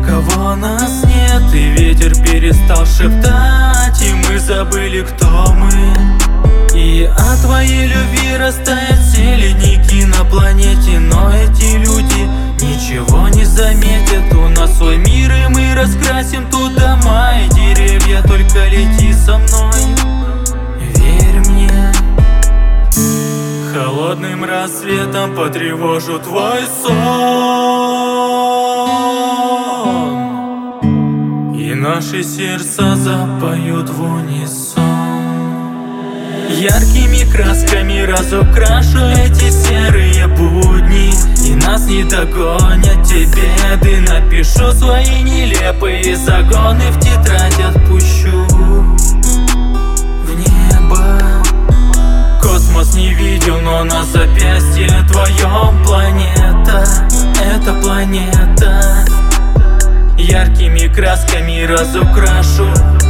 никого нас нет, и ветер перестал шептать, и мы забыли, кто мы. И от твоей любви растают все ледники на планете, но эти люди ничего не заметят. У нас свой мир, и мы раскрасим тут дома и деревья. Только лети со мной, верь мне. Холодным рассветом потревожу твой сон, и наши сердца запоют в унисон. Яркими красками разукрашу эти серые будни, и нас не догонят те беды. Напишу свои нелепые загоны, в тетрадь отпущу в небо. Космос не видел, но на запястье твоем планета. Это планета. Яркими красками разукрашу